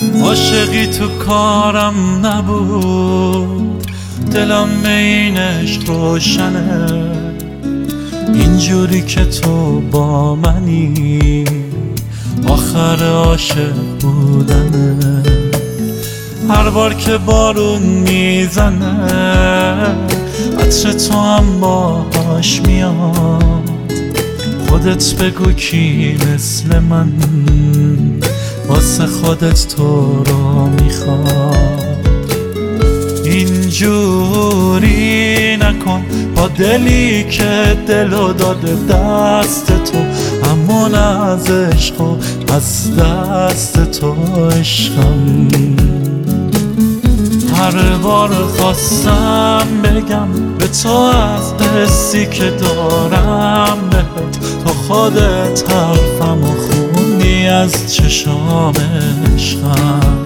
عاشقی تو کارم نبود، دلم این عشق روشنه، اینجوری که تو با منی آخر عاشق بودنه. هر بار که بارون میزنه عطر تو هم باهاش میاد، خودت بگو کی مثل من واسه خودت تو رو میخواد. اینجوری نکن با دلی که دلو داده دست تو، همون از عشق و از دست تو عشقم. هر بار خواستم بگم به تو از حسی که دارم بهت، تو خودت حرفم و خوندی از چشام عشقم.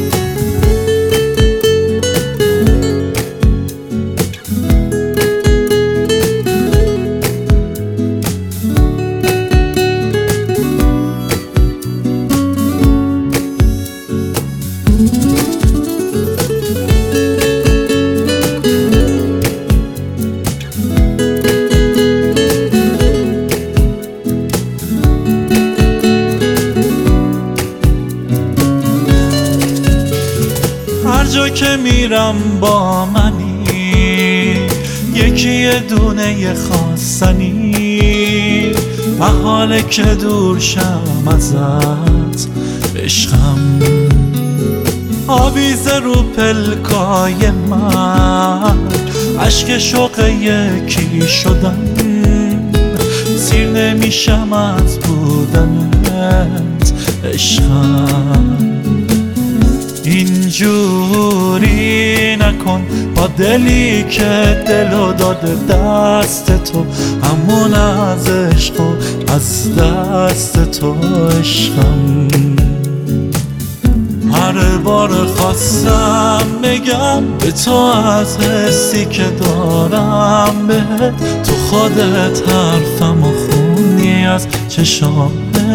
هر جا که میرم با منی، یکی یه دونه خواستنی، محاله که دور شم ازت عشقم. آویزه رو پلکای من، عشق شوق یکی شدن، سیر نمیشم از بودنت عشقم. اینجوری نکن با دلی که دلو داده دست تو، همون از عشق و از دست تو عشقم. هر بار خواستم بگم به تو از حسی که دارم بهت، تو خودت حرفم و خوندی از چشام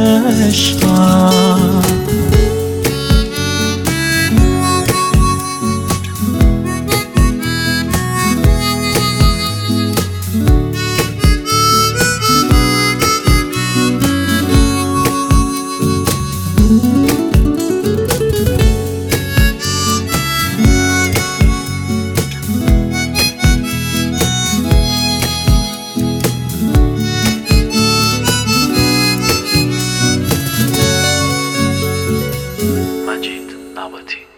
عشقم. مجید نباتی.